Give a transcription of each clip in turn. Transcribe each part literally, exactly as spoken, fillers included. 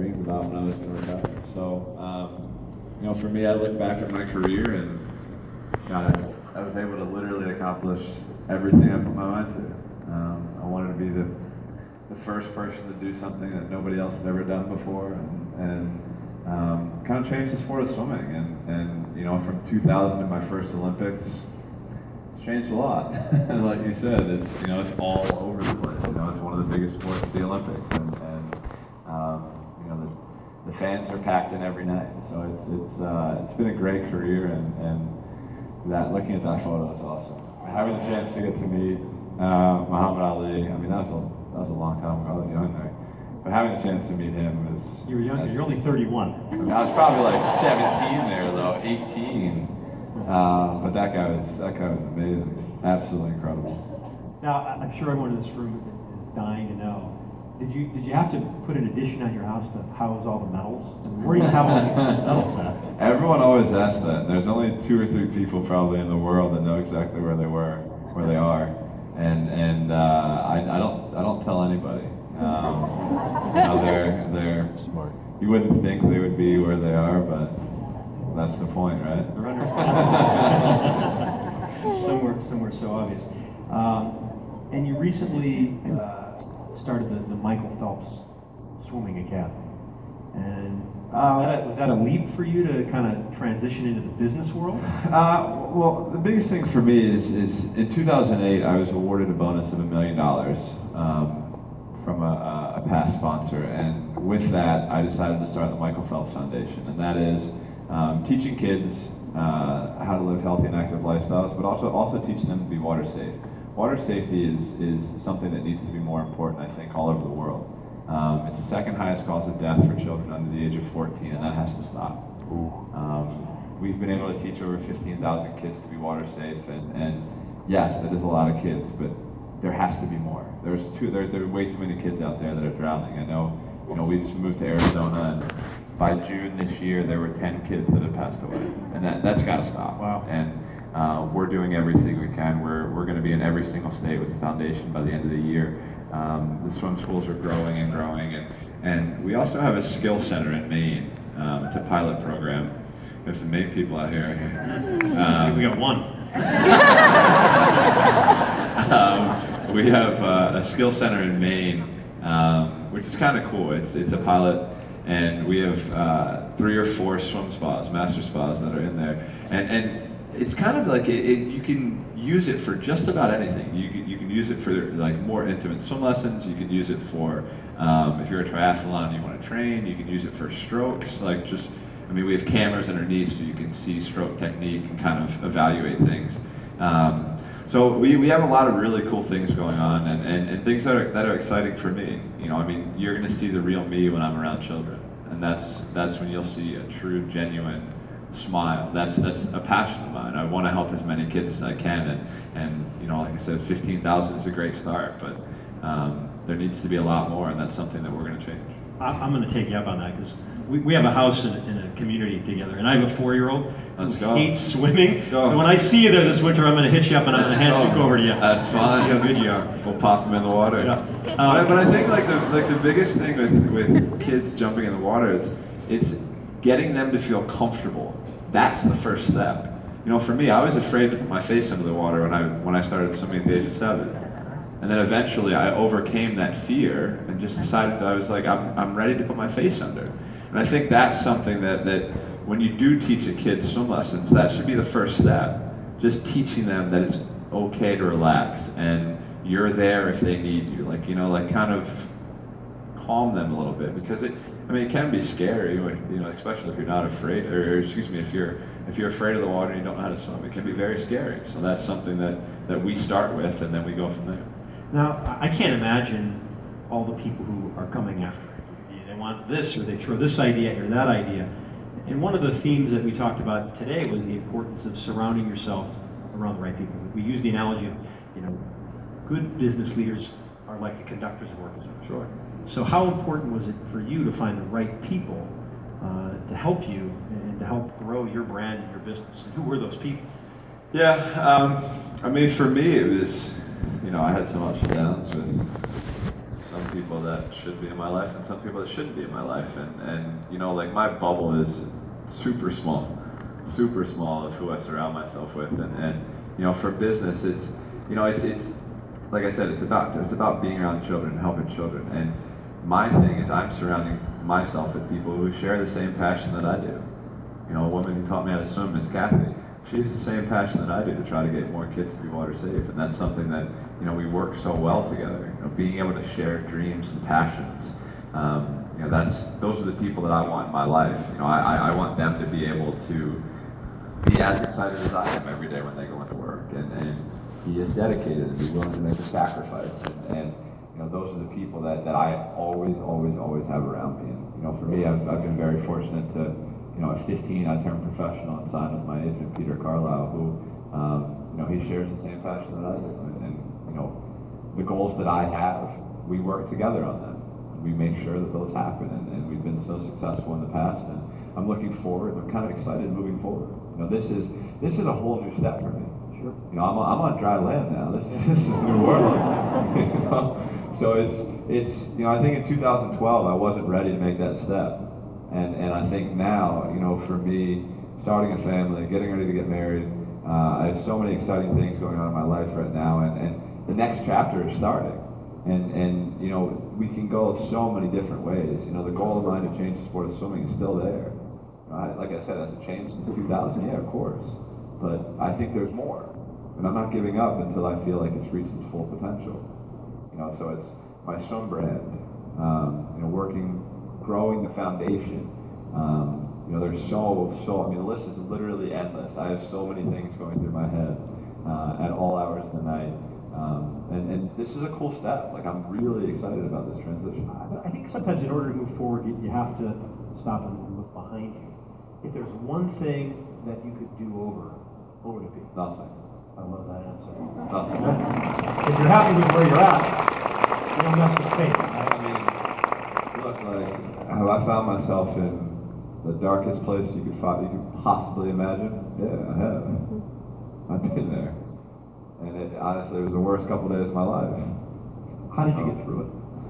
dreamed about when I was going to retire. So, um, you know, for me, I look back at my career and, God, I was able to literally accomplish everything I put my mind to. Um, I wanted to be the, the first person to do something that nobody else had ever done before, and, and um, kind of change the sport of swimming. And, and you know, from two thousand to my first Olympics, it's changed a lot. And like you said, it's you know, it's all over the place. You know, it's one of the biggest sports, the Olympics, and, and um, you know, the, the fans are packed in every night. So it's it's uh, it's been a great career, and, and that looking at that photo is awesome. Having the chance to get to meet uh, Muhammad Ali, I mean, that was a that was a long time ago. I was young there. But having a chance to meet him is... You were young, you're only thirty-one. I, mean, I was probably like seventeen there, though, eighteen. Uh, but that guy was that guy was amazing, absolutely incredible. Now, I'm sure everyone in this room is dying to know. Did you did you have to put an addition on your house to house all the medals? Where do you have all these medals at? Everyone always asks that. There's only two or three people probably in the world that know exactly where they were, where they are, and and uh, I, I don't I don't tell anybody. Um, you know, they're they're smart. You wouldn't think they would be where they are, but that's the point, right? They're under somewhere somewhere so obvious. Um, and you recently uh, started the, the Michael Phelps Swimming Academy. And uh, was, that a, was that a leap for you to kind of transition into the business world? Uh, well, the biggest thing for me is, is in two thousand eight, I was awarded a bonus of a million dollars um, from a, a past sponsor. And with that, I decided to start the Michael Phelps Foundation. And that is um, teaching kids uh, how to live healthy and active lifestyles, but also, also teaching them to be water safe. Water safety is, is something that needs to be more important, I think, all over the world. Um, it's the second highest cause of death for children under the age of fourteen, and that has to stop. Um, we've been able to teach over fifteen thousand kids to be water safe, and, and yes, that is a lot of kids, but there has to be more. There's too, there, there are way too many kids out there that are drowning. I know, you know, we just moved to Arizona, and by June this year, there were ten kids that had passed away, and that, that's got to stop. Wow. And uh, we're doing everything we can. We're, we're going to be in every single state with the foundation by the end of the year. Um, the swim schools are growing and growing, and, and we also have a skill center in Maine. Um, it's a pilot program. There's some Maine people out here. Um, we got one. um, we have uh, a skill center in Maine, um, which is kind of cool. It's it's a pilot, and we have uh, three or four swim spas, master spas that are in there, and and it's kind of like it, it, you can use it for just about anything. You you can use it for like more intimate swim lessons. You can use it for um, if you're a triathlon and you want to train. You can use it for strokes. Like just, I mean, we have cameras underneath so you can see stroke technique and kind of evaluate things. Um, so we, we have a lot of really cool things going on, and, and, and things that are that are exciting for me. You know, I mean, you're going to see the real me when I'm around children, and that's that's when you'll see a true, genuine smile. That's that's a passion of mine. I want to help as many kids as I can, and, and you know, like I said, fifteen thousand is a great start, but um, there needs to be a lot more, and that's something that we're going to change. I'm going to take you up on that, because we, we have a house in, in a community together, and I have a four-year-old Let's who go. hates swimming. Let's go. So when I see you there this winter, I'm going to hit you up and I'm going to hand you over to you. That's fine. See how good you are. We'll pop them in the water. Yeah. Uh, Uh, but I think like the like the biggest thing with, with kids jumping in the water, it's it's getting them to feel comfortable. That's the first step. You know, for me, I was afraid to put my face into the water when I when I started swimming at the age of seven. And then eventually I overcame that fear and just decided that I was like, I'm I'm ready to put my face under. And I think that's something that, that when you do teach a kid swim lessons, that should be the first step. Just teaching them that it's okay to relax and you're there if they need you. Like, you know, like kind of calm them a little bit, because it, I mean, it can be scary, when, you know, especially if you're not afraid, or, or excuse me, if you're if you're afraid of the water and you don't know how to swim, it can be very scary. So that's something that, that we start with, and then we go from there. Now, I can't imagine all the people who are coming after it. They want this, or they throw this idea or that idea. And one of the themes that we talked about today was the importance of surrounding yourself around the right people. We use the analogy of, you know, good business leaders are like the conductors of orchestra. Sure. So how important was it for you to find the right people uh, to help you and to help grow your brand and your business? And who were those people? Yeah, um, I mean, for me, it was, you know, I had some ups and downs with some people that should be in my life and some people that shouldn't be in my life. And, and you know, like my bubble is super small, super small of who I surround myself with. And, and you know, for business, it's, you know, it's, it's, like I said, it's about, it's about being around children, helping children. And my thing is I'm surrounding myself with people who share the same passion that I do. You know, a woman who taught me how to swim, Miss Kathy, she has the same passion that I do to try to get more kids to be water safe. And that's something that, you know, we work so well together. You know, being able to share dreams and passions. Um, you know, that's, those are the people that I want in my life. You know, I, I want them to be able to be as excited as I am every day when they go into work, and, and be as dedicated and be willing to make a sacrifice. And, and you know, those are the people that, that I always, always, always have around me. And, you know, for me, I've, I've been very fortunate to, you know, at fifteen, I turned professional and signed with my agent, Peter Carlisle, who, um, you know, he shares the same passion that I do. And, and, you know, the goals that I have, we work together on them. We make sure that those happen, and, and we've been so successful in the past. And I'm looking forward. I'm kind of excited moving forward. You know, this is this is a whole new step for me. Sure. You know, I'm, I'm on dry land now. This is this is new world. You know? So it's it's you know, I think in two thousand twelve I wasn't ready to make that step. And, and I think now, you know, for me, starting a family, getting ready to get married, uh, I have so many exciting things going on in my life right now, and, and the next chapter is starting. And, and, you know, we can go so many different ways. You know, the goal of mine to change the sport of swimming is still there. You know, I, like I said, has it changed since two thousand? Yeah, of course. But I think there's more. And I'm not giving up until I feel like it's reached its full potential. You know, so it's my swim brand, um, you know, working, growing the foundation. Um, you know, there's so, so, I mean, the list is literally endless. I have so many things going through my head uh, at all hours of the night. Um, and, and this is a cool step. Like, I'm really excited about this transition. I think sometimes in order to move forward, you, you have to stop and look behind you. If there's one thing that you could do over, what would it be? Nothing. I love that answer. Nothing. If you're happy with where you're at, you don't mess with fate. I mean, look, like, have I found myself in the darkest place you could find, you could possibly imagine? Yeah, I have. I've been there. And it, honestly, it was the worst couple days of my life. How did you get through it?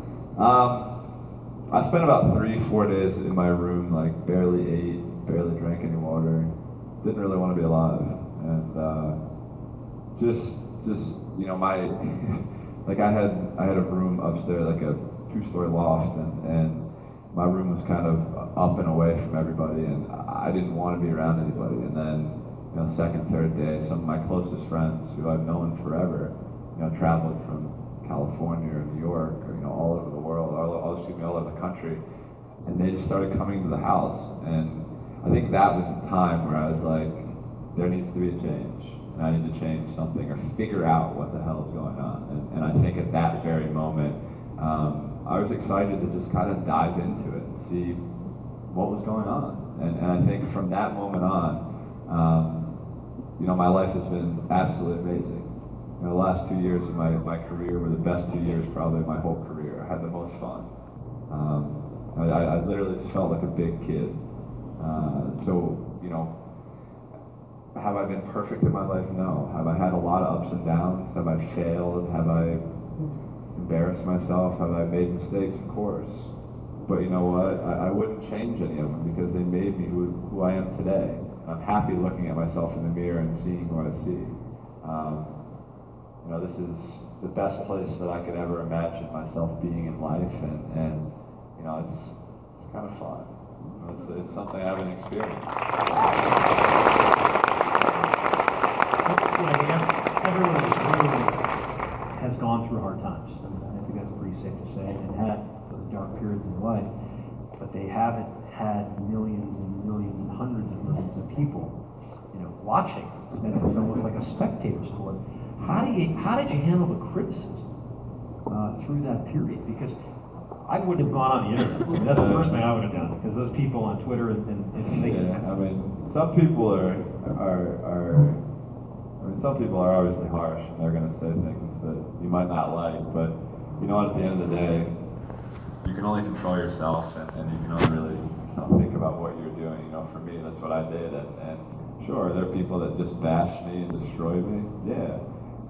Um, I spent about three, four days in my room, like barely ate, barely drank any water. Didn't really want to be alive. And uh, just, just, you know, my, like I had, I had a room upstairs, like a two-story loft, and, and my room was kind of up and away from everybody, and I didn't want to be around anybody. And then, you know, second, third day, some of my closest friends who I've known forever, you know, traveled from California or New York, or, you know, all over the world, all, all, excuse me, all over the country, and they just started coming to the house. And I think that was the time where I was like, there needs to be a change, and I need to change something or figure out what the hell is going on. And, and I think at that very moment, um, I was excited to just kind of dive into it and see what was going on. And, and I think from that moment on, um, you know, my life has been absolutely amazing. You know, the last two years of my, my career were the best two years probably of my whole career. I had the most fun. Um, I, I literally just felt like a big kid. Uh, so, you know, have I been perfect in my life? No. Have I had a lot of ups and downs? Have I failed? Have I embarrassed myself? Have I made mistakes? Of course. But you know what? I, I wouldn't change any of them because they made me who, who I am today. I'm happy looking at myself in the mirror and seeing what I see. Um, you know, this is the best place that I could ever imagine myself being in life, and, and you know, it's it's kind of fun. You know, it's, it's something I haven't experienced. Like everyone in this room has gone through hard times. I mean, I think that's pretty safe to say, and had those dark periods in their life, but they haven't had millions and millions and hundreds of millions of people, you know, watching. And it's almost like a spectator sport. How do you, how did you handle the criticism uh, through that period? Because I wouldn't have gone on the internet. I mean, that's the first thing I would have done, because those people on Twitter and, and, and thinking. Yeah, I mean, some people are are are. I mean, some people are obviously harsh, and they're going to say things that you might not like. But you know, at the end of the day, you can only control yourself, and, and you can only really, you know, think about what you're doing. You know, for me, that's what I did. And, and sure, there are people that just bash me and destroy me. Yeah.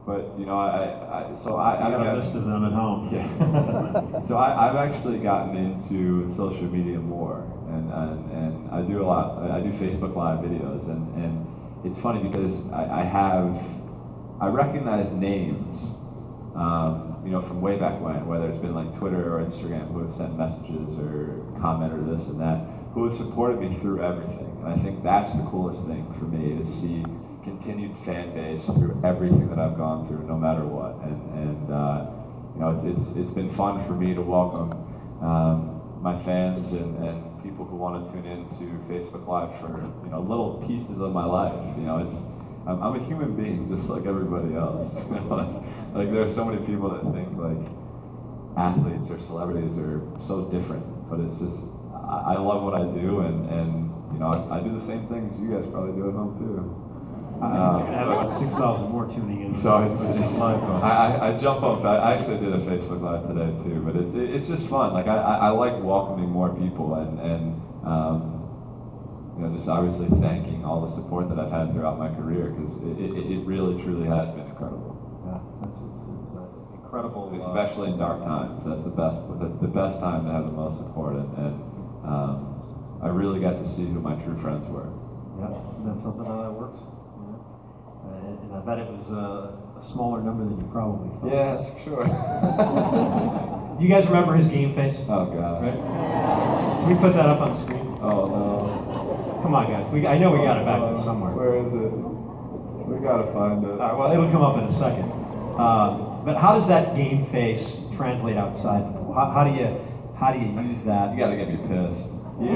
but you know, I, I so I I I've got a got- list of them at home. Yeah. So I, I've actually gotten into social media more, and, and, and I do a lot. I do Facebook Live videos, and, and it's funny because I, I have I recognize names, um, you know, from way back when, whether it's been like Twitter or Instagram, who have sent messages or commented this and that, who have supported me through everything. And I think that's the coolest thing for me, to see continued fan base through everything that I've gone through, no matter what. And, and uh, you know, it's, it's, it's been fun for me to welcome um, my fans and, and people who want to tune in to Facebook Live for, you know, little pieces of my life. You know, it's, I'm, I'm a human being just like everybody else. You know, like, like there are so many people that think like athletes or celebrities are so different, but it's just, I, I love what I do, and, and you know, I, I do the same things you guys probably do at home too. You're gonna have about six thousand more tuning in. So it's, it's I, I, I jump on. I actually did a Facebook Live today too, but it's it, it's just fun. Like I, I, I like welcoming more people, and and um, you know, just obviously thanking all the support that I've had throughout my career, because it, it, it really truly has been incredible. Yeah, that's it's, it's uh, incredible. uh, Especially in dark times, that's the best. That's the best time to have the most support, and, and um, I really got to see who my true friends were. Yeah, that's something how that works. Yeah. Uh, and I bet it was uh, a smaller number than you probably thought. Yeah, that's for sure. You guys remember his game face? Oh God. Right? Can we put that up on the screen? Oh no. Come on, guys. We, I know we got it back there somewhere. Where is it? We gotta find it. All right, well, it'll come up in a second. Um, but how does that game face translate outside the pool? How, how do you how do you use that? You gotta get me pissed.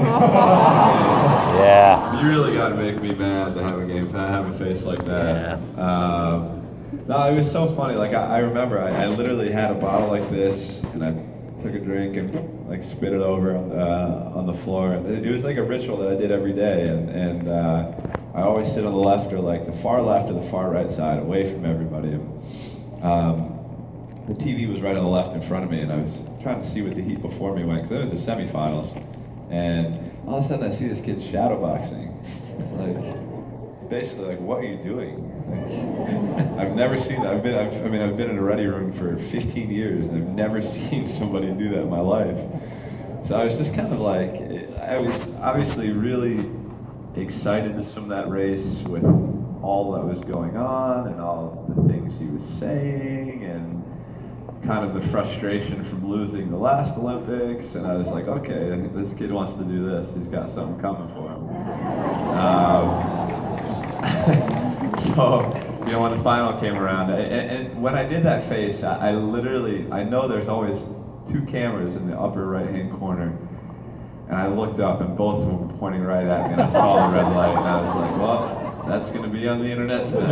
Yeah. You really gotta make me mad to have a game, to have a face like that. Um, no, it was so funny. Like I, I remember, I, I literally had a bottle like this, and I took a drink and like spit it over on the, uh, on the floor. And it, it was like a ritual that I did every day, and and uh, I always sit on the left or like the far left or the far right side, away from everybody. And, um, the T V was right on the left in front of me, and I was trying to see what the Heat before me went, because it was the semifinals. And all of a sudden I see this kid shadowboxing. Like, basically, like, what are you doing? Like, I've never seen that. I've been, I've, I mean, I've been in a ready room for fifteen years, and I've never seen somebody do that in my life. So I was just kind of like, I was obviously really excited to swim that race with all that was going on and all the things he was saying, and kind of the frustration from losing the last Olympics. And I was like, okay, this kid wants to do this. He's got something coming for him. Um, so, you know, when the final came around, and, and when I did that face, I, I literally, I know there's always two cameras in the upper right-hand corner. And I looked up, and both of them were pointing right at me, and I saw the red light, and I was like, well, that's going to be on the internet today.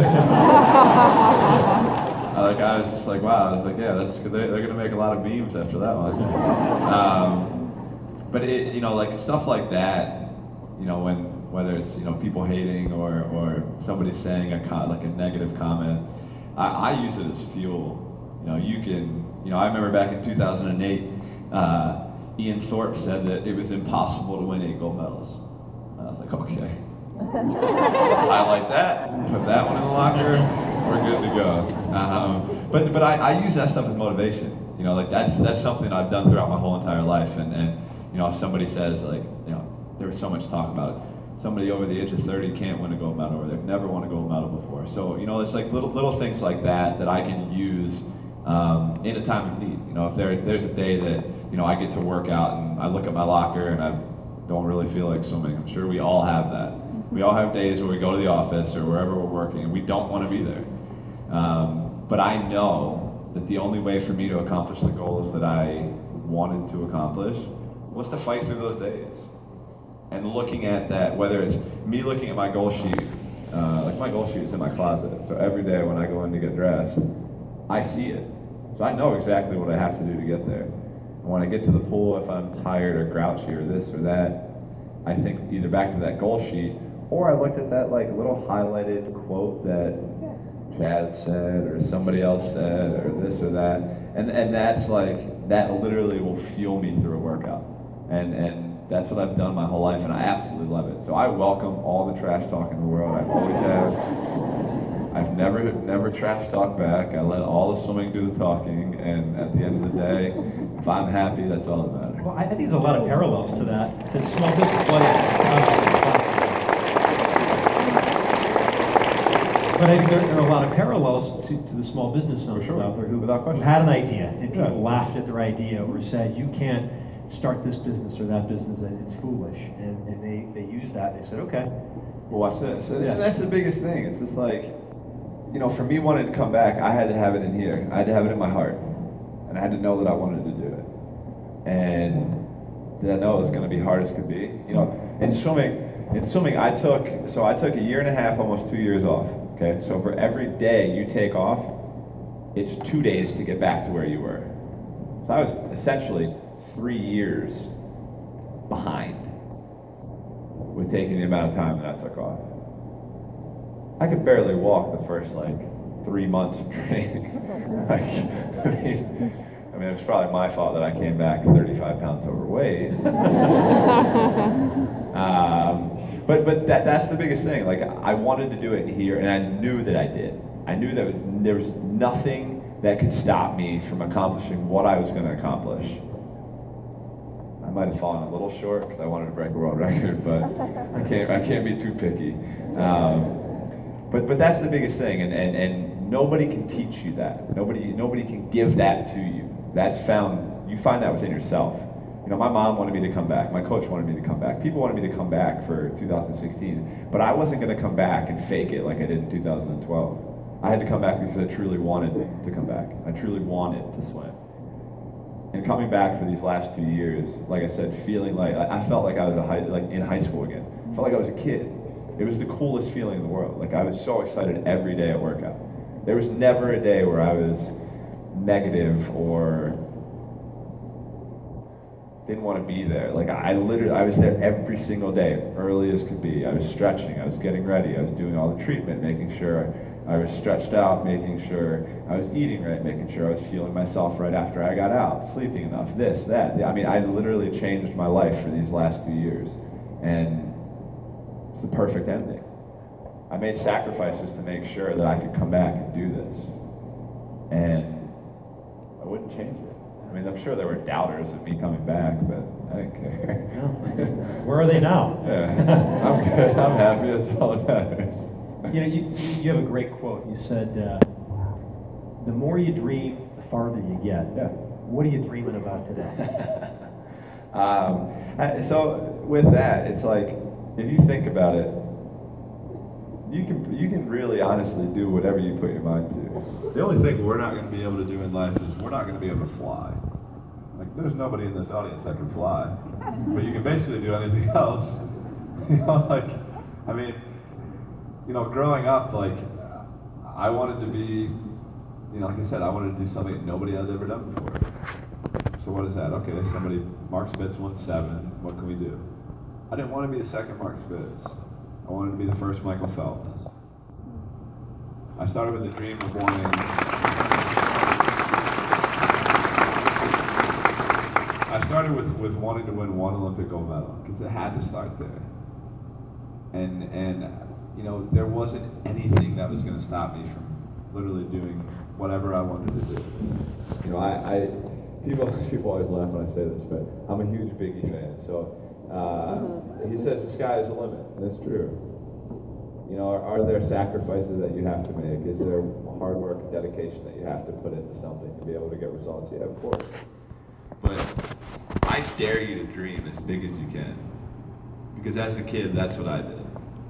I, like, I was just like, wow. I was like, yeah, that's they're, they're going to make a lot of memes after that one. Um, but it, you know, like stuff like that, you know, when whether it's you know people hating or or somebody saying a co- like a negative comment, I, I use it as fuel. You know, you can, you know, I remember back in two thousand eight, uh, Ian Thorpe said that it was impossible to win eight gold medals. And I was like, okay. Highlight that, put that one in the locker, we're good to go. Um, but but I, I use that stuff as motivation. You know, like that's that's something I've done throughout my whole entire life. And, and you know, if somebody says like, you know, there was so much talk about it. Somebody over the age of thirty can't win a gold medal, or they've never won a gold medal before. So you know, it's like little little things like that that I can use um, in a time of need. You know, if there there's a day that you know I get to work out and I look at my locker and I don't really feel like swimming. I'm sure we all have that. We all have days where we go to the office or wherever we're working and we don't want to be there. Um, but I know that the only way for me to accomplish the goals that I wanted to accomplish was to fight through those days. And looking at that, whether it's me looking at my goal sheet, uh, like my goal sheet is in my closet, so every day when I go in to get dressed, I see it. So I know exactly what I have to do to get there. And when I get to the pool, if I'm tired or grouchy or this or that, I think either back to that goal sheet, or I looked at that like little highlighted quote that Chad said or somebody else said or this or that, and and that's like that literally will fuel me through a workout, and and that's what I've done my whole life, and I absolutely love it. So I welcome all the trash talk in the world. I always have. I've never never trash talk back. I let all the swimming do the talking, and at the end of the day, if I'm happy, that's all that matters. Well, I I think there's a lot of parallels to that, to small business. Well, yeah, but I think there, there are a lot of parallels to, to the small business owners sure. out there who, Without question. who had an idea, and people Yeah. laughed at their idea or said, you can't start this business or that business, and it's foolish. And, and they, they used that, they said, okay. Well, watch this. And Yeah. that's the biggest thing. It's just like, you know, for me wanting to come back, I had to have it in here. I had to have it in my heart. And I had to know that I wanted to do it. And did I know it was going to be hard as could be? You know, in swimming, in swimming, I took, so I took a year and a half, almost two years off. Okay, so for every day you take off, it's two days to get back to where you were. So I was essentially three years behind with taking the amount of time that I took off. I could barely walk the first like three months of training. like, I mean, I mean, it's probably my fault that I came back thirty-five pounds overweight. um, but but that that's the biggest thing. Like, I wanted to do it here, and I knew that I did. I knew that was, there was nothing that could stop me from accomplishing what I was going to accomplish. I might have fallen a little short because I wanted to break a world record, but I can't I can't be too picky. Um, but but that's the biggest thing, and, and, and nobody can teach you that. Nobody nobody can give that to you. That's found, you find that within yourself. You know, my mom wanted me to come back. My coach wanted me to come back. People wanted me to come back for two thousand sixteen, but I wasn't going to come back and fake it like I did in two thousand twelve. I had to come back because I truly wanted to come back. I truly wanted to swim. And coming back for these last two years, like I said, feeling like I felt like I was a high, like in high school again. I felt like I was a kid. It was the coolest feeling in the world. Like, I was so excited every day at workout. There was never a day where I was negative or didn't want to be there. Like, I literally, I was there every single day, early as could be. I was stretching, I was getting ready, I was doing all the treatment, making sure I was stretched out, making sure I was eating right, making sure I was feeling myself right after I got out, sleeping enough, this, that. I mean, I literally changed my life for these last two years. And it's the perfect ending. I made sacrifices to make sure that I could come back and do this. And I wouldn't change it. I mean, I'm sure there were doubters of me coming back, but I didn't care. No. Where are they now? Yeah, I'm good. I'm happy. That's all that matters. You know, you, you have a great quote. You said, uh, the more you dream, the farther you get. Yeah. What are you dreaming about today? um, I- so with that, it's like, if you think about it, you can you can really honestly do whatever you put your mind to. The only thing we're not going to be able to do in life is we're not going to be able to fly. Like, there's nobody in this audience that can fly, but you can basically do anything else. You know, like, I mean, you know, growing up, like, I wanted to be, you know, like I said, I wanted to do something that nobody had ever done before. So what is that? Okay, somebody, Mark Spitz won seven, what can we do? I didn't want to be the second Mark Spitz. I wanted to be the first Michael Phelps. I started with the dream of wanting, I started with, with wanting to win one Olympic gold medal, because it had to start there. And, and, you know, there wasn't anything that was going to stop me from literally doing whatever I wanted to do. You know, I, I people, people always laugh when I say this, but I'm a huge Biggie fan. So uh, mm-hmm. he says the sky is the limit, and it's true. You know, are, are there sacrifices that you have to make? Is there hard work and dedication that you have to put into something to be able to get results? Yeah, of course. But I dare you to dream as big as you can, because as a kid, that's what I did.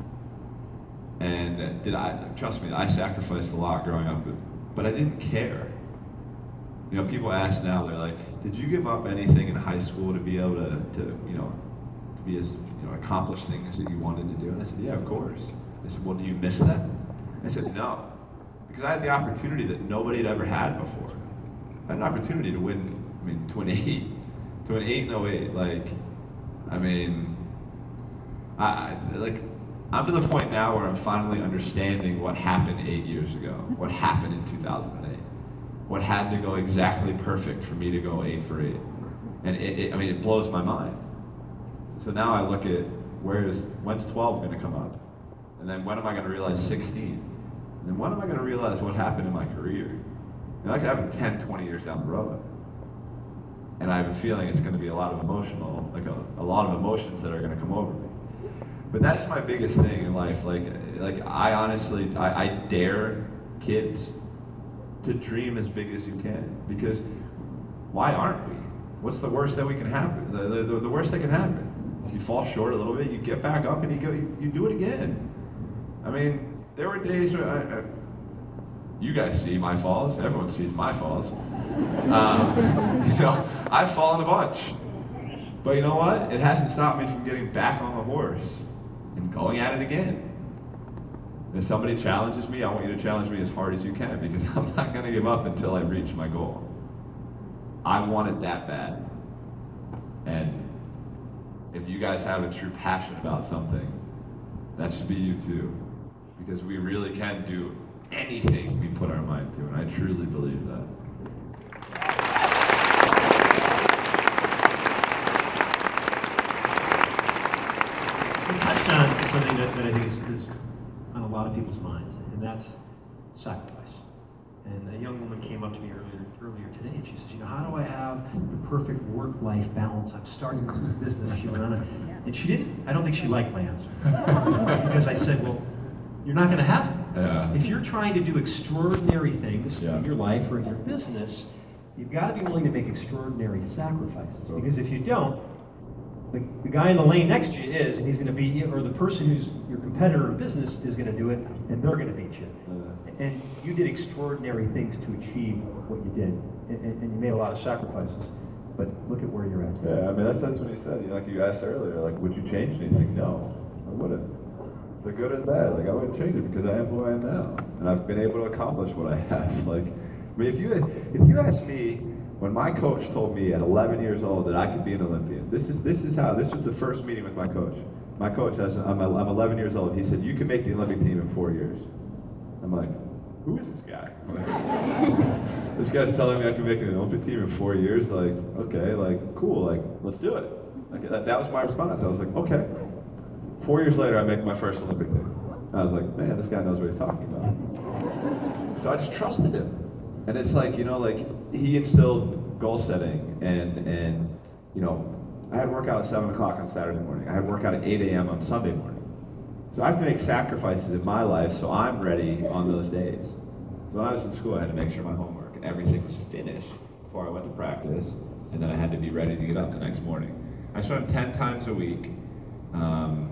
And did I, trust me, I sacrificed a lot growing up, but, but I didn't care. You know, people ask now, they're like, did you give up anything in high school to be able to, to you know, to be as, you know, accomplish things that you wanted to do? And I said, yeah, of course. They said, well, do you miss that? I said, no, because I had the opportunity that nobody had ever had before. I had an opportunity to win, I mean, to an eight, to an eight in oh eight, like, I mean, I, I like, I'm to the point now where I'm finally understanding what happened eight years ago, what happened in two thousand eight, what had to go exactly perfect for me to go eight for eight. And it, it, I mean, it blows my mind. So now I look at, where is, when's twelve going to come up? And then when am I going to realize sixteen? then when am I going to realize what happened in my career? You know, that could happen ten, twenty years down the road. And I have a feeling it's going to be a lot of emotional, like a, a lot of emotions that are going to come over me. But that's my biggest thing in life. Like, like I honestly, I, I dare kids to dream as big as you can. Because why aren't we? What's the worst that we can happen? The, the, the worst that can happen. You fall short a little bit, you get back up and you go, you, you do it again. I mean, there were days where I, I, you guys see my falls, everyone sees my falls. Um, you know, I've fallen a bunch. But you know what? It hasn't stopped me from getting back on the horse and going at it again. And if somebody challenges me, I want you to challenge me as hard as you can, because I'm not going to give up until I reach my goal. I want it that bad. And if you guys have a true passion about something, that should be you too. Because we really can do anything we put our mind to, and I truly believe that. You touched on something that, that I think is, is on a lot of people's minds, and that's sacrifice. And a young woman came up to me earlier earlier today, and she says, you know, how do I have the perfect work-life balance? I'm starting this new business. She went on, a, and she didn't. I don't think she liked my answer, because I said, well, you're not going to have it. Yeah. If you're trying to do extraordinary things Yeah. in your life or in your business, you've got to be willing to make extraordinary sacrifices. Because if you don't, the, the guy in the lane next to you is, and he's going to beat you, or the person who's your competitor in business is going to do it, and they're going to beat you. Yeah. And you did extraordinary things to achieve what you did, and, and, and you made a lot of sacrifices. But look at where you're at. Yeah, I mean, that's, that's what you said. You know, like you asked earlier, like, would you change anything? No, I wouldn't. The good or the bad, like, I wouldn't change it because I am who I am now. And I've been able to accomplish what I have. Like, I mean, if you, if you ask me, when my coach told me at eleven years old that I could be an Olympian, this is, this is how, this was the first meeting with my coach. My coach, has, I'm, I'm eleven years old, he said, you can make the Olympic team in four years. I'm like, who is this guy? Like, this guy's telling me I can make an Olympic team in four years. Like, okay, like, cool, like, let's do it. Like, that, that was my response. I was like, okay. Four years later, I make my first Olympic team. I was like, man, this guy knows what he's talking about. So I just trusted him. And it's like, you know, like, he instilled goal setting, and, and you know, I had workout at seven o'clock on Saturday morning. I had workout at eight a.m. on Sunday morning. So I have to make sacrifices in my life so I'm ready on those days. So when I was in school, I had to make sure my homework and everything was finished before I went to practice, and then I had to be ready to get up the next morning. I swam ten times a week, um,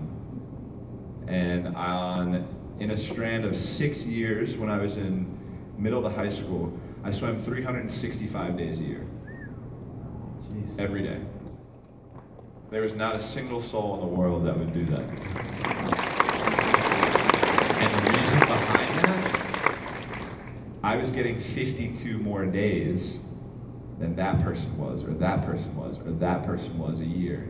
and on, in a strand of six years when I was in middle to high school, I swam three hundred sixty-five days a year. Jeez. Every day. There was not a single soul in the world that would do that. And the reason behind that, I was getting fifty-two more days than that person was, or that person was, or that person was a year.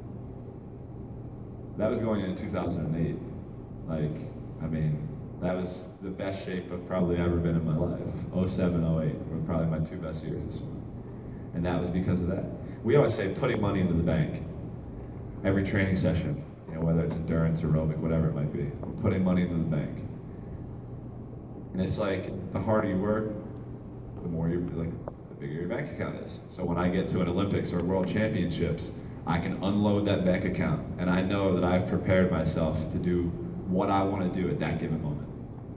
That was going in two thousand eight. Like, I mean, that was the best shape I've probably ever been in my life. oh seven, oh eight were probably my two best years this one. And that was because of that. We always say putting money into the bank. Every training session, you know, whether it's endurance, aerobic, whatever it might be, putting money into the bank. And it's like, the harder you work, the more you, like, the bigger your bank account is. So when I get to an Olympics or World Championships, I can unload that bank account, and I know that I've prepared myself to do what I want to do at that given moment.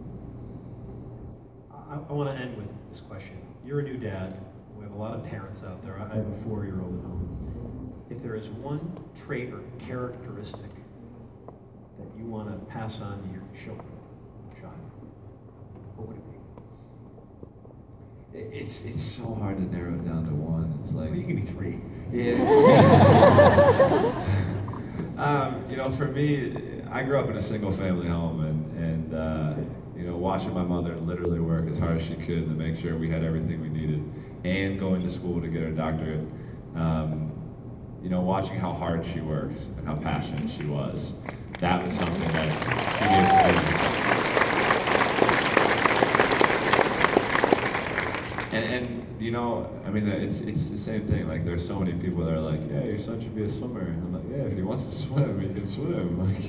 I, I want to end with this question. You're a new dad. We have a lot of parents out there. I have a four-year-old at home. If there is one trait or characteristic that you want to pass on to your children, child, what would it be? It's it's so hard to narrow it down to one. It's like, Well, you can be three. yeah. um, you know, for me, I grew up in a single-family home, and and uh, you know, watching my mother literally work as hard as she could to make sure we had everything we needed, and going to school to get her doctorate. Um, you know, watching how hard she works and how passionate she was. That was something that she did. And, and you know, I mean, it's it's the same thing. Like, there's so many people that are like, yeah, your son should be a swimmer. I'm like, yeah, if he wants to swim, he can swim. Like,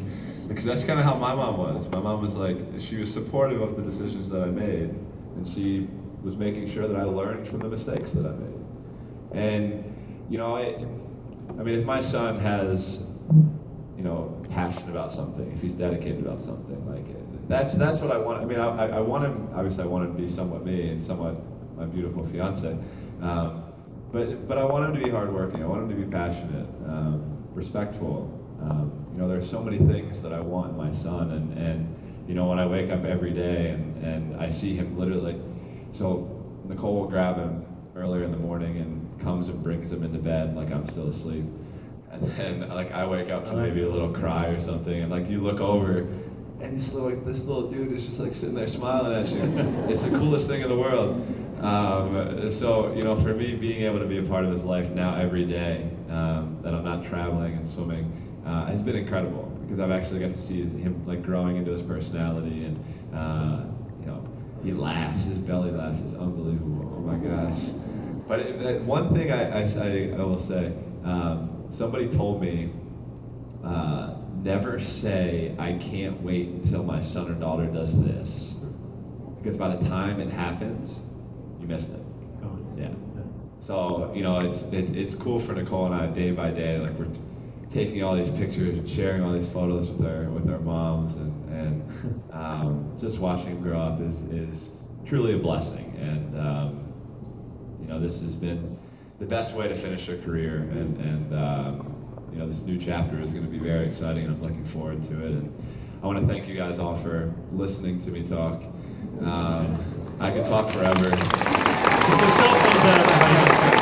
because that's kind of how my mom was. My mom was like, she was supportive of the decisions that I made, and she was making sure that I learned from the mistakes that I made. And, you know, I, I mean, if my son has, you know, passion about something, if he's dedicated about something, like, that's that's what I want. I mean, I, I want him, obviously I want him to be somewhat me and somewhat my beautiful fiance. Um, but but I want him to be hardworking. I want him to be passionate, um, respectful. Um, you know, there's so many things that I want in my son, and, and you know, when I wake up every day and, and I see him literally, so Nicole will grab him earlier in the morning and comes and brings him into bed like I'm still asleep. And then like I wake up to maybe a little cry or something, and like you look over, and this little this little dude is just like sitting there smiling at you. It's the coolest thing in the world. Um, so you know, for me, being able to be a part of his life now every day, um, that I'm not traveling and swimming, uh, has been incredible, because I've actually got to see him like growing into his personality, and uh, you know, he laughs. His belly laugh is unbelievable. Oh my gosh! But it, it, one thing I, I, I will say, um, somebody told me, uh, never say, I can't wait until my son or daughter does this. Because by the time it happens, you missed it. Yeah. So, you know, it's it, it's cool for Nicole and I day by day, like we're t- taking all these pictures and sharing all these photos with our with our moms, and, and um, just watching them grow up is, is truly a blessing. And, um, you know, this has been the best way to finish their career, and, and um, you know, this new chapter is going to be very exciting, and I'm looking forward to it. And I want to thank you guys all for listening to me talk. Um, I could talk forever. Put your cell phones out.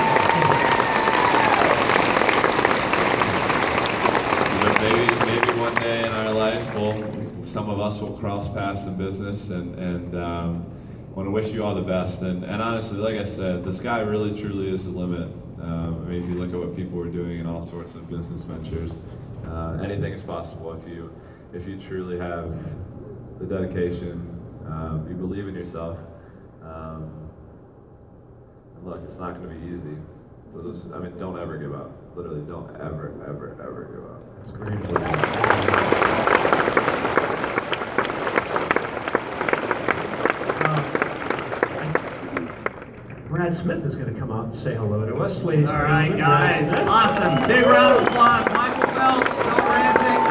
But maybe, maybe one day in our life, we'll, some of us will cross paths in business, and, and um, want to wish you all the best. And, and honestly, like I said, the sky really truly is the limit. Um, I mean, if you look at what people are doing in all sorts of business ventures, uh, anything is possible if you if you truly have the dedication, um, you believe in yourself. Um, and look, it's not going to be easy. So just, I mean, don't ever give up. Literally, don't ever, ever, ever give up. That's great. Brad Smith is going to come out and say hello to us, ladies All and right, gentlemen. guys, awesome. Big round of applause. Michael Phelps, Bill Rancic.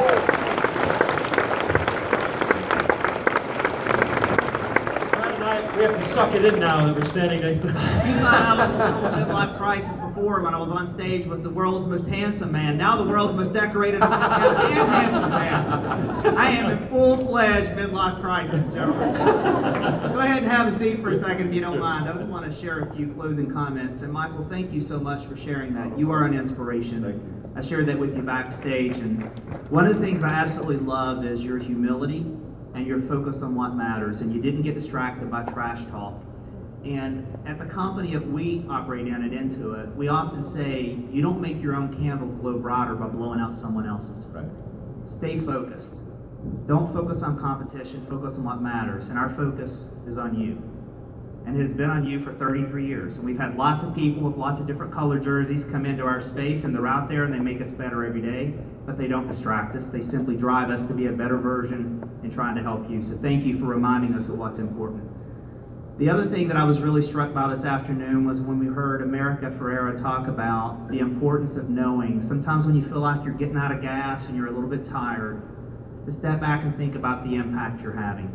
Brad and I, we have to suck it in now that we're standing next to You thought I was in a midlife crisis before when I was on stage with the world's most handsome man. Now the world's most decorated and handsome man. I am in full-fledged midlife crisis, gentlemen. Go ahead and have a seat for a second if you don't mind. I just want to share a few closing comments. And Michael, thank you so much for sharing that. You are an inspiration. I shared that with you backstage. And one of the things I absolutely love is your humility and your focus on what matters. And you didn't get distracted by trash talk. And at the company that we operate in and Intuit, we often say, you don't make your own candle glow brighter by blowing out someone else's. Right. Stay focused. Don't focus on competition, focus on what matters. And our focus is on you. And it has been on you for thirty-three years. And we've had lots of people with lots of different color jerseys come into our space, and they're out there and they make us better every day, but they don't distract us. They simply drive us to be a better version in trying to help you. So thank you for reminding us of what's important. The other thing that I was really struck by this afternoon was when we heard America Ferrera talk about the importance of knowing. Sometimes when you feel like you're getting out of gas and you're a little bit tired, to step back and think about the impact you're having.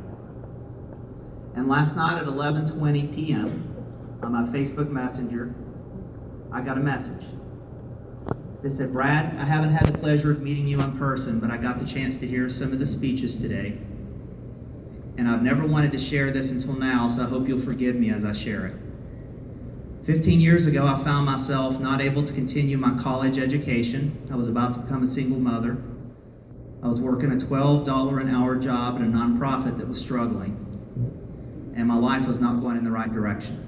And last night at eleven twenty p.m. on my Facebook Messenger, I got a message. They said, Brad, I haven't had the pleasure of meeting you in person, but I got the chance to hear some of the speeches today. And I've never wanted to share this until now, so I hope you'll forgive me as I share it. Fifteen years ago, I found myself not able to continue my college education. I was about to become a single mother. I was working a twelve dollars an hour job at a nonprofit that was struggling, and my life was not going in the right direction.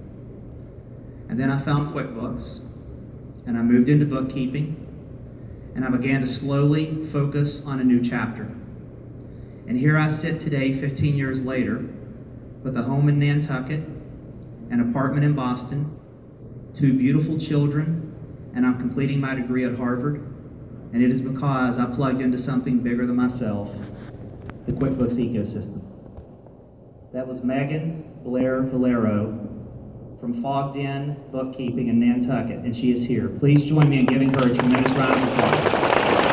And then I found QuickBooks, and I moved into bookkeeping, and I began to slowly focus on a new chapter. And here I sit today, fifteen years later, with a home in Nantucket, an apartment in Boston, two beautiful children, and I'm completing my degree at Harvard. and it is because I plugged into something bigger than myself, the QuickBooks ecosystem. That was Megan Blair Valero from Fogged In Bookkeeping in Nantucket, and she is here. Please join me in giving her a tremendous round of applause.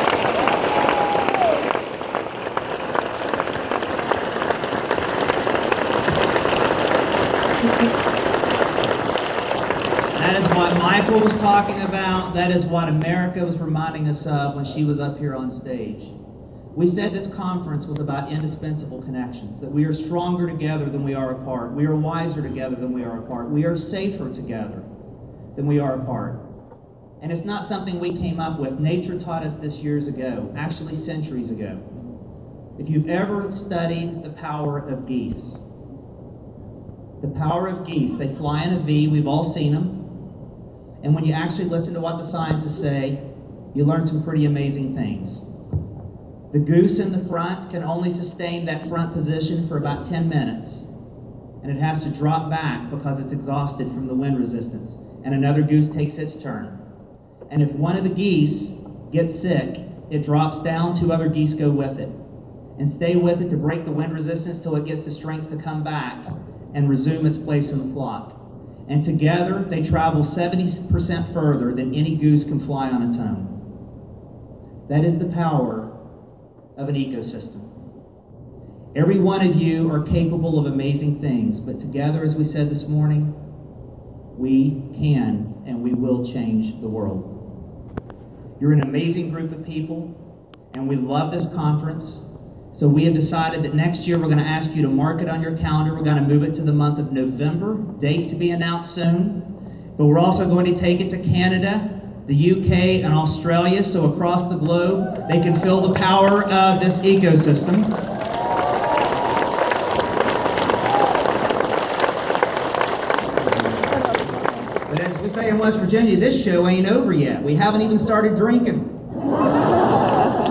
That is what Michael was talking about. That is what America was reminding us of when she was up here on stage. We said this conference was about indispensable connections, that we are stronger together than we are apart. We are wiser together than we are apart. We are safer together than we are apart. And it's not something we came up with. Nature taught us this years ago, actually centuries ago. If you've ever studied the power of geese, the power of geese, they fly in a V, we've all seen them. And when you actually listen to what the scientists say, you learn some pretty amazing things. The goose in the front can only sustain that front position for about ten minutes. And it has to drop back because it's exhausted from the wind resistance. And another goose takes its turn. And if one of the geese gets sick, it drops down, two other geese go with it. And stay with it to break the wind resistance till it gets the strength to come back and resume its place in the flock. And together, they travel seventy percent further than any goose can fly on its own. That is the power of an ecosystem. Every one of you are capable of amazing things, but together, as we said this morning, we can and we will change the world. You're an amazing group of people, and we love this conference. So we have decided that next year we're going to ask you to mark it on your calendar. We're going to move it to the month of November, date to be announced soon. But we're also going to take it to Canada, the U K, and Australia, so across the globe they can feel the power of this ecosystem. But as we say in West Virginia, this show ain't over yet. We haven't even started drinking.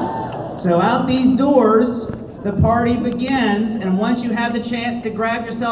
So out these doors, the party begins, and once you have the chance to grab yourself